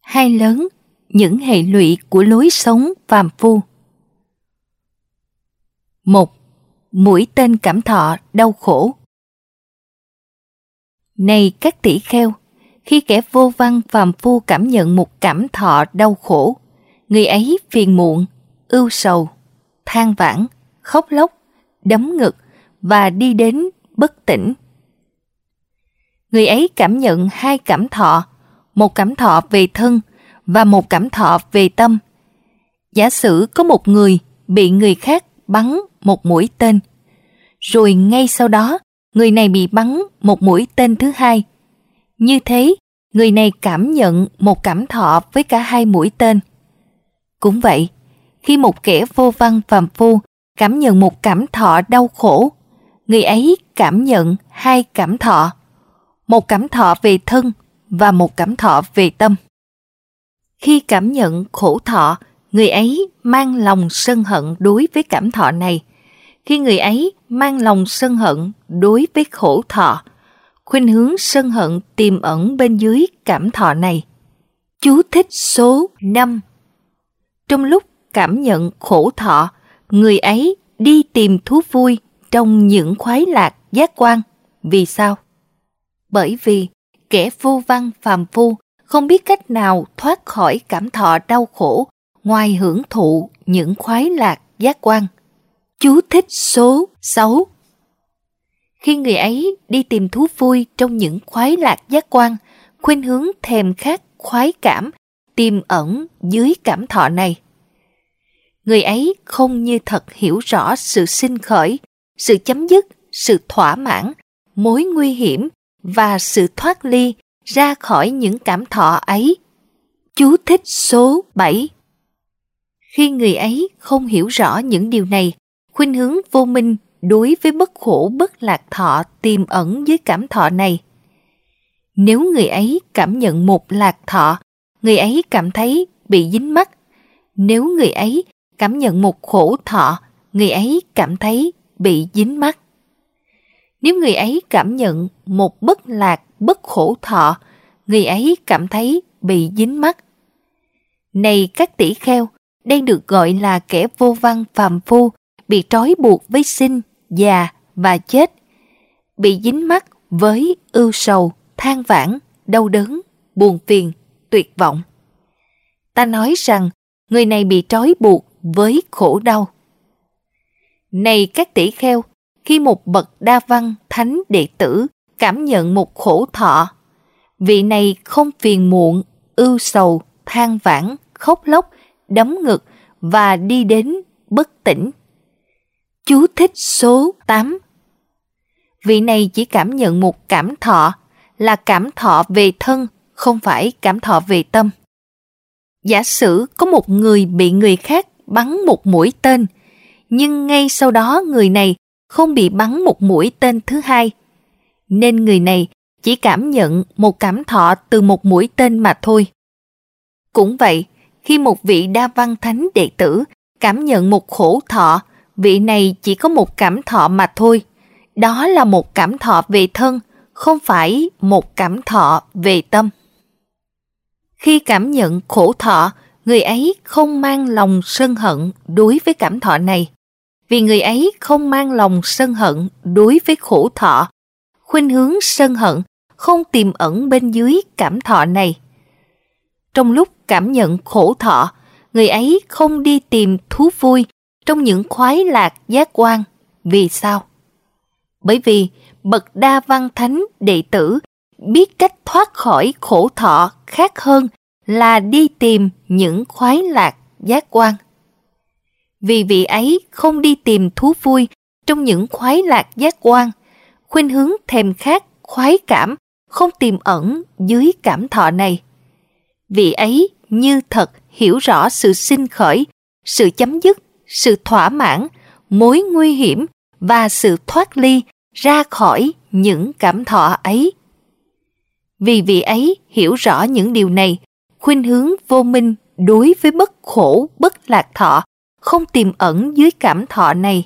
hai lớn, những hệ lụy của lối sống phàm phu. 1. Mũi tên cảm thọ đau khổ. Này các tỷ kheo, khi kẻ vô văn phàm phu cảm nhận một cảm thọ đau khổ, người ấy phiền muộn, ưu sầu, than vãn, khóc lóc, đấm ngực và đi đến bất tỉnh. Người ấy cảm nhận hai cảm thọ, một cảm thọ về thân và một cảm thọ về tâm. Giả sử có một người bị người khác bắn một mũi tên, rồi ngay sau đó người này bị bắn một mũi tên thứ hai. Như thế, người này cảm nhận một cảm thọ với cả hai mũi tên. Cũng vậy, khi một kẻ vô văn phàm phu cảm nhận một cảm thọ đau khổ, người ấy cảm nhận hai cảm thọ, một cảm thọ về thân và một cảm thọ về tâm. Khi cảm nhận khổ thọ, người ấy mang lòng sân hận đối với cảm thọ này. Khi người ấy mang lòng sân hận đối với khổ thọ, khuynh hướng sân hận tiềm ẩn bên dưới cảm thọ này. Chú thích số 5. Trong lúc cảm nhận khổ thọ, người ấy đi tìm thú vui trong những khoái lạc giác quan. Vì sao? Bởi vì kẻ vô văn phàm phu không biết cách nào thoát khỏi cảm thọ đau khổ ngoài hưởng thụ những khoái lạc giác quan. Chú thích số 6. Khi người ấy đi tìm thú vui trong những khoái lạc giác quan, khuynh hướng thèm khát khoái cảm tiềm ẩn dưới cảm thọ này. Người ấy không như thật hiểu rõ sự sinh khởi, sự chấm dứt, sự thỏa mãn, mối nguy hiểm và sự thoát ly ra khỏi những cảm thọ ấy. Chú thích số 7. Khi người ấy không hiểu rõ những điều này, khuynh hướng vô minh đối với bất khổ bất lạc thọ tiềm ẩn dưới cảm thọ này. Nếu người ấy cảm nhận một lạc thọ, người ấy cảm thấy bị dính mắc. Nếu người ấy cảm nhận một khổ thọ, người ấy cảm thấy bị dính mắc. Nếu người ấy cảm nhận một bất lạc bất khổ thọ, người ấy cảm thấy bị dính mắc. Này các tỷ kheo, đây được gọi là kẻ vô văn phàm phu, bị trói buộc với sinh, già và chết, bị dính mắc với ưu sầu, than vãn, đau đớn, buồn phiền, tuyệt vọng. Ta nói rằng người này bị trói buộc với khổ đau. Này các tỷ kheo, khi một bậc đa văn thánh đệ tử cảm nhận một khổ thọ, vị này không phiền muộn, ưu sầu, than vãn, khóc lóc, đấm ngực và đi đến bất tỉnh. Chú thích số 8. Vị này chỉ cảm nhận một cảm thọ, là cảm thọ về thân, không phải cảm thọ về tâm. Giả sử có một người bị người khác bắn một mũi tên, nhưng ngay sau đó người này không bị bắn một mũi tên thứ hai, nên người này chỉ cảm nhận một cảm thọ từ một mũi tên mà thôi. Cũng vậy, khi một vị đa văn thánh đệ tử cảm nhận một khổ thọ, vị này chỉ có một cảm thọ mà thôi. Đó là một cảm thọ về thân, không phải một cảm thọ về tâm. Khi cảm nhận khổ thọ, người ấy không mang lòng sân hận đối với cảm thọ này. Vì người ấy không mang lòng sân hận đối với khổ thọ, khuynh hướng sân hận không tiềm ẩn bên dưới cảm thọ này. Trong lúc cảm nhận khổ thọ, người ấy không đi tìm thú vui trong những khoái lạc giác quan. Vì sao? Bởi vì bậc đa văn thánh đệ tử biết cách thoát khỏi khổ thọ khác hơn là đi tìm những khoái lạc giác quan. Vì vị ấy không đi tìm thú vui trong những khoái lạc giác quan, khuynh hướng thèm khát khoái cảm không tiềm ẩn dưới cảm thọ này. Vị ấy như thật hiểu rõ sự sinh khởi, sự chấm dứt, sự thỏa mãn, mối nguy hiểm và sự thoát ly ra khỏi những cảm thọ ấy. Vì vị ấy hiểu rõ những điều này, khuynh hướng vô minh đối với bất khổ bất lạc thọ không tiềm ẩn dưới cảm thọ này.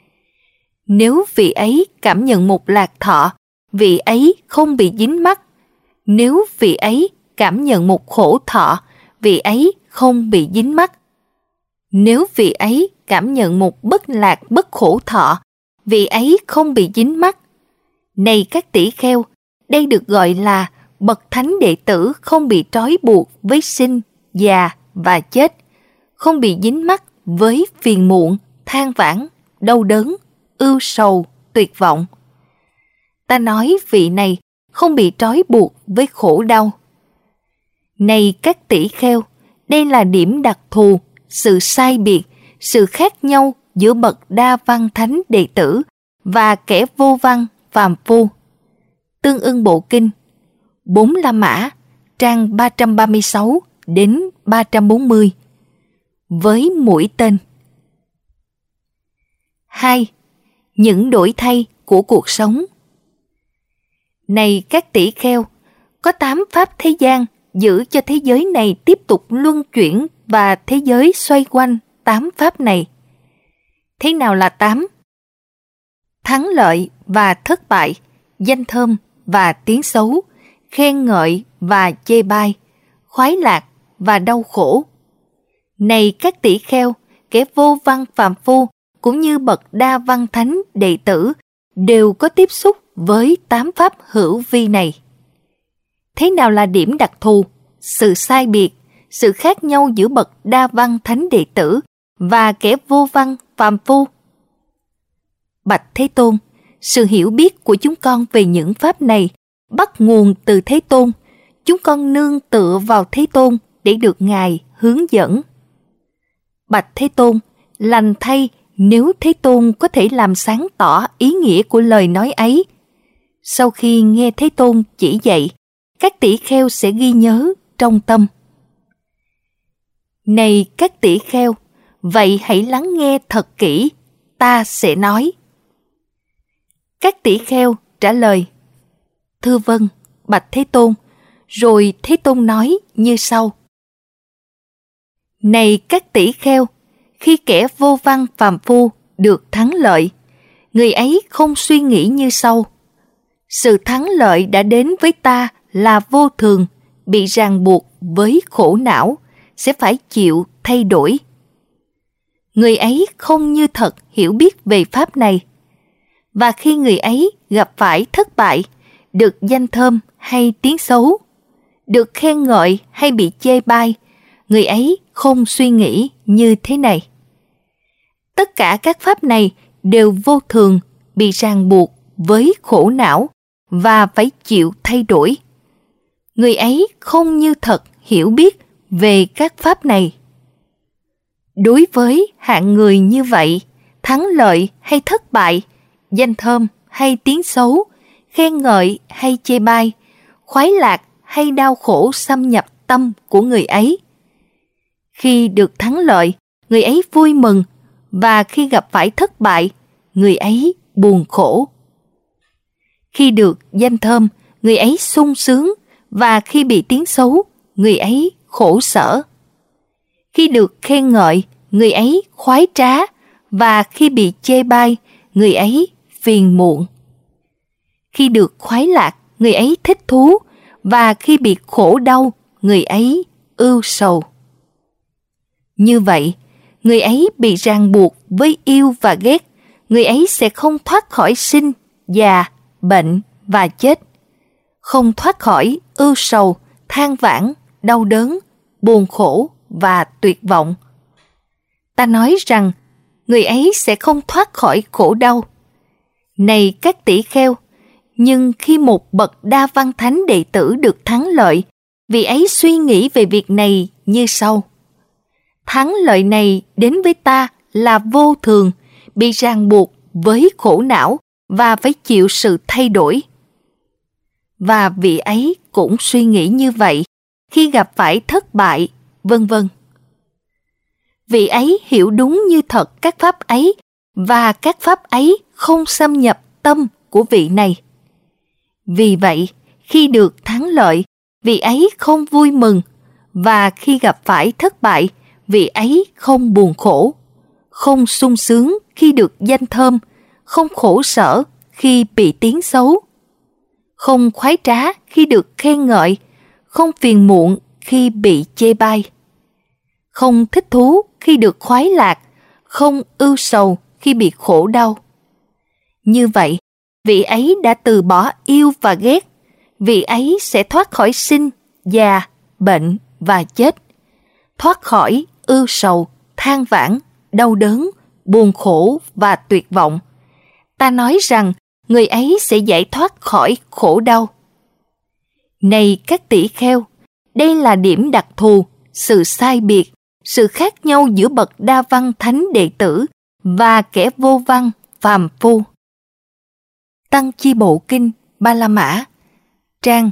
Nếu vị ấy cảm nhận một lạc thọ, vị ấy không bị dính mắc. Nếu vị ấy cảm nhận một khổ thọ, vị ấy không bị dính mắc. Nếu vị ấy cảm nhận một bất lạc bất khổ thọ, vị ấy không bị dính mắc. Này các tỷ kheo, đây được gọi là bậc thánh đệ tử không bị trói buộc với sinh, già và chết, không bị dính mắc với phiền muộn, than vãn, đau đớn, ưu sầu, tuyệt vọng. Ta nói vị này không bị trói buộc với khổ đau. Này các tỷ kheo, đây là điểm đặc thù, sự sai biệt, sự khác nhau giữa bậc đa văn thánh đệ tử và kẻ vô văn phàm phu. Tương ưng bộ kinh 4 La Mã, trang 336 đến 340, với mũi tên. 2. Những đổi thay của cuộc sống. Này các tỷ kheo, có 8 pháp thế gian giữ cho thế giới này tiếp tục luân chuyển và thế giới xoay quanh 8 pháp này. Thế nào là 8? Thắng lợi và thất bại, danh thơm và tiếng xấu, khen ngợi và chê bai, khoái lạc và đau khổ. Này các tỷ kheo, kẻ vô văn phàm phu cũng như bậc đa văn thánh đệ tử đều có tiếp xúc với 8 pháp hữu vi này. Thế nào là điểm đặc thù, sự sai biệt, sự khác nhau giữa bậc đa văn thánh đệ tử và kẻ vô văn phàm phu? Bạch Thế Tôn, sự hiểu biết của chúng con về những pháp này bắt nguồn từ Thế Tôn. Chúng con nương tựa vào Thế Tôn để được Ngài hướng dẫn. Bạch Thế Tôn, lành thay nếu Thế Tôn có thể làm sáng tỏ ý nghĩa của lời nói ấy. Sau khi nghe Thế Tôn chỉ dạy, các tỷ kheo sẽ ghi nhớ trong tâm. Này các tỷ kheo, vậy hãy lắng nghe thật kỹ, ta sẽ nói. Các tỷ kheo trả lời: Thưa vâng, bạch Thế Tôn. Rồi Thế Tôn nói như sau: Này các tỷ kheo, khi kẻ vô văn phàm phu được thắng lợi, người ấy không suy nghĩ như sau: sự thắng lợi đã đến với ta là vô thường, bị ràng buộc với khổ não, sẽ phải chịu thay đổi. Người ấy không như thật hiểu biết về pháp này. Và khi người ấy gặp phải thất bại, được danh thơm hay tiếng xấu, được khen ngợi hay bị chê bai, người ấy không suy nghĩ như thế này: tất cả các pháp này đều vô thường, bị ràng buộc với khổ não và phải chịu thay đổi. Người ấy không như thật hiểu biết về các pháp này. Đối với hạng người như vậy, thắng lợi hay thất bại, danh thơm hay tiếng xấu, khen ngợi hay chê bai, khoái lạc hay đau khổ xâm nhập tâm của người ấy. Khi được thắng lợi, người ấy vui mừng, và khi gặp phải thất bại, người ấy buồn khổ. Khi được danh thơm, người ấy sung sướng, và khi bị tiếng xấu, người ấy khổ sở. Khi được khen ngợi, người ấy khoái trá, và khi bị chê bai, người ấy phiền muộn. Khi được khoái lạc, người ấy thích thú, và khi bị khổ đau, người ấy ưu sầu. Như vậy, người ấy bị ràng buộc với yêu và ghét, người ấy sẽ không thoát khỏi sinh, già, bệnh và chết, không thoát khỏi ưu sầu, than vãn, đau đớn, buồn khổ và tuyệt vọng. Ta nói rằng, người ấy sẽ không thoát khỏi khổ đau. Này các tỷ kheo, nhưng khi một bậc đa văn thánh đệ tử được thắng lợi, vị ấy suy nghĩ về việc này như sau: thắng lợi này đến với ta là vô thường, bị ràng buộc với khổ não và phải chịu sự thay đổi. Và vị ấy cũng suy nghĩ như vậy khi gặp phải thất bại, vân vân. Vị ấy hiểu đúng như thật các pháp ấy, và các pháp ấy không xâm nhập tâm của vị này. Vì vậy, khi được thắng lợi, vị ấy không vui mừng, và khi gặp phải thất bại, vị ấy không buồn khổ, không sung sướng khi được danh thơm, không khổ sở khi bị tiếng xấu, không khoái trá khi được khen ngợi, không phiền muộn khi bị chê bai. không thích thú khi được khoái lạc, không ưu sầu khi bị khổ đau. Như vậy, vị ấy đã từ bỏ yêu và ghét, vị ấy sẽ thoát khỏi sinh, già, bệnh và chết, thoát khỏi ưu sầu, than vãn, đau đớn, buồn khổ và tuyệt vọng. Ta nói rằng người ấy sẽ giải thoát khỏi khổ đau. Này các tỷ kheo, đây là điểm đặc thù, sự sai biệt, sự khác nhau giữa bậc đa văn thánh đệ tử và kẻ vô văn phàm phu. Tăng Chi Bộ Kinh Ba La Mã, trang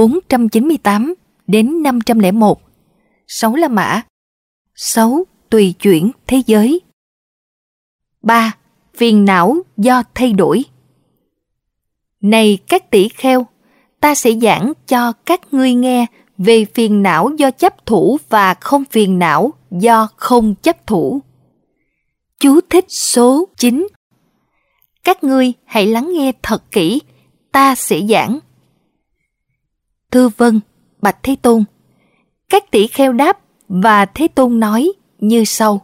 498 đến 501. 6 La Mã. 6. Tùy chuyển thế giới. 3. Phiền não do thay đổi. Này các tỷ kheo, ta sẽ giảng cho các ngươi nghe về phiền não do chấp thủ và không phiền não do không chấp thủ. Chú thích số 9. Các ngươi hãy lắng nghe thật kỹ, ta sẽ giảng. Thưa vâng, bạch Thế Tôn. Các tỷ kheo đáp và Thế Tôn nói như sau.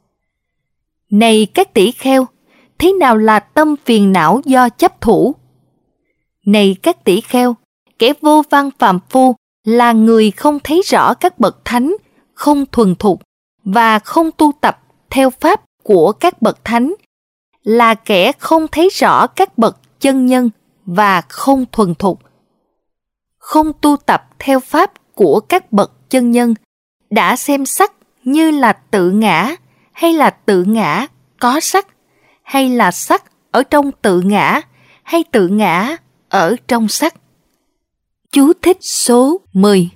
Này các tỷ kheo, thế nào là tâm phiền não do chấp thủ? Này các tỷ kheo, kẻ vô văn phàm phu là người không thấy rõ các bậc thánh, không thuần thục và không tu tập theo pháp của các bậc thánh, là kẻ không thấy rõ các bậc chân nhân và không thuần thục. Không tu tập theo pháp của các bậc chân nhân, đã xem sắc như là tự ngã, hay là tự ngã có sắc, hay là sắc ở trong tự ngã, hay tự ngã ở trong sắc. Chú thích số 10.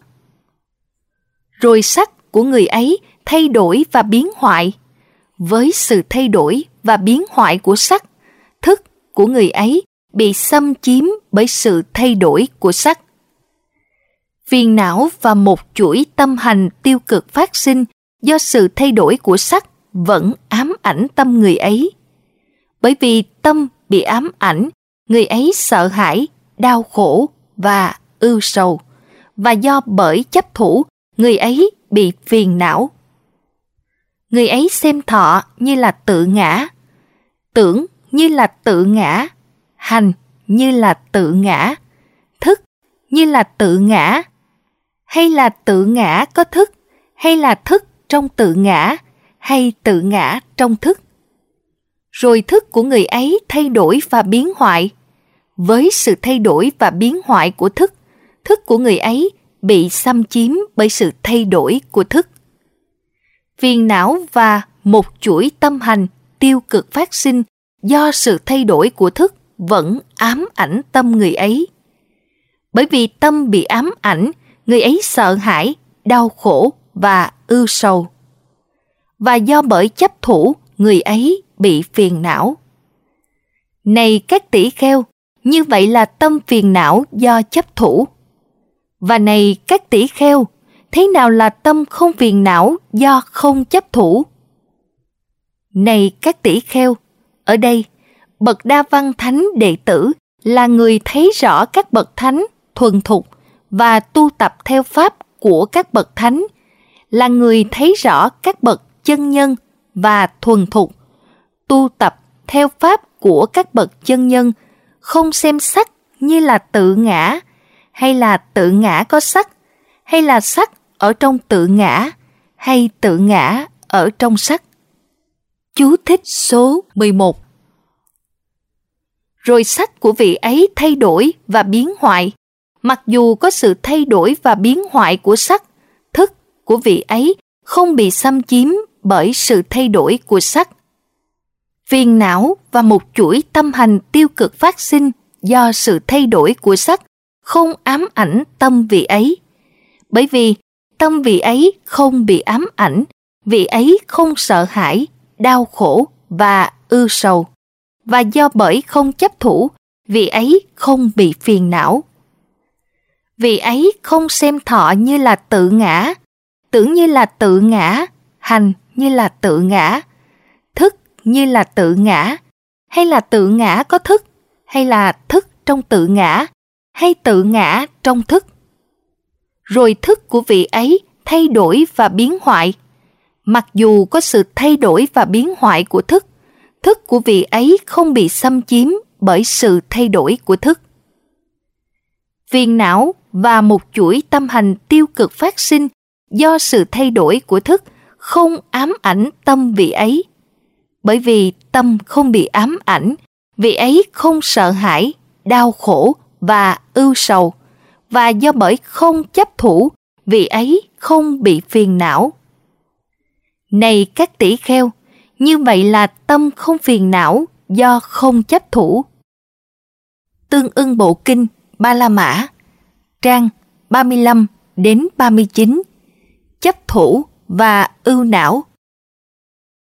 Rồi sắc của người ấy thay đổi và biến hoại. Với sự thay đổi và biến hoại của sắc, thức của người ấy bị xâm chiếm bởi sự thay đổi của sắc. Phiền não và một chuỗi tâm hành tiêu cực phát sinh do sự thay đổi của sắc vẫn ám ảnh tâm người ấy. Bởi vì tâm bị ám ảnh, người ấy sợ hãi, đau khổ và ưu sầu, và do bởi chấp thủ, người ấy bị phiền não. Người ấy xem thọ như là tự ngã, tưởng như là tự ngã, hành như là tự ngã, thức như là tự ngã, hay là tự ngã có thức, hay là thức trong tự ngã, hay tự ngã trong thức. Rồi thức của người ấy thay đổi và biến hoại. Với sự thay đổi và biến hoại của thức, thức của người ấy bị xâm chiếm bởi sự thay đổi của thức. Phiền não và một chuỗi tâm hành tiêu cực phát sinh do sự thay đổi của thức vẫn ám ảnh tâm người ấy. Bởi vì tâm bị ám ảnh, người ấy sợ hãi, đau khổ và ưu sầu. Và do bởi chấp thủ, người ấy bị phiền não. Này các tỷ kheo, như vậy là tâm phiền não do chấp thủ. Và này các tỷ kheo, thế nào là tâm không phiền não do không chấp thủ? Này các tỷ kheo, ở đây, bậc đa văn thánh đệ tử là người thấy rõ các bậc thánh thuần thục và tu tập theo pháp của các bậc thánh, là người thấy rõ các bậc chân nhân và thuần thục, tu tập theo pháp của các bậc chân nhân, không xem sắc như là tự ngã, hay là tự ngã có sắc, hay là sắc ở trong tự ngã, hay tự ngã ở trong sắc. Chú thích số 11. Rồi sắc của vị ấy thay đổi và biến hoại. Mặc dù có sự thay đổi và biến hoại của sắc, thức của vị ấy không bị xâm chiếm bởi sự thay đổi của sắc. Phiền não và một chuỗi tâm hành tiêu cực phát sinh do sự thay đổi của sắc không ám ảnh tâm vị ấy. Bởi vì tâm vị ấy không bị ám ảnh, vị ấy không sợ hãi, đau khổ và ưu sầu. Và do bởi không chấp thủ, vị ấy không bị phiền não. Vị ấy không xem thọ như là tự ngã, tưởng như là tự ngã, hành như là tự ngã, thức như là tự ngã, hay là tự ngã có thức, hay là thức trong tự ngã, hay tự ngã trong thức. Rồi thức của vị ấy thay đổi và biến hoại. Mặc dù có sự thay đổi và biến hoại của thức, thức của vị ấy không bị xâm chiếm bởi sự thay đổi của thức. Phiền não và một chuỗi tâm hành tiêu cực phát sinh do sự thay đổi của thức không ám ảnh tâm vị ấy. Bởi vì tâm không bị ám ảnh, vị ấy không sợ hãi, đau khổ và ưu sầu, và do bởi không chấp thủ, vị ấy không bị phiền não. Này các tỷ kheo, như vậy là tâm không phiền não do không chấp thủ. Tương ưng bộ kinh Ba La Mã, trang 35 đến 39, chấp thủ và ưu não.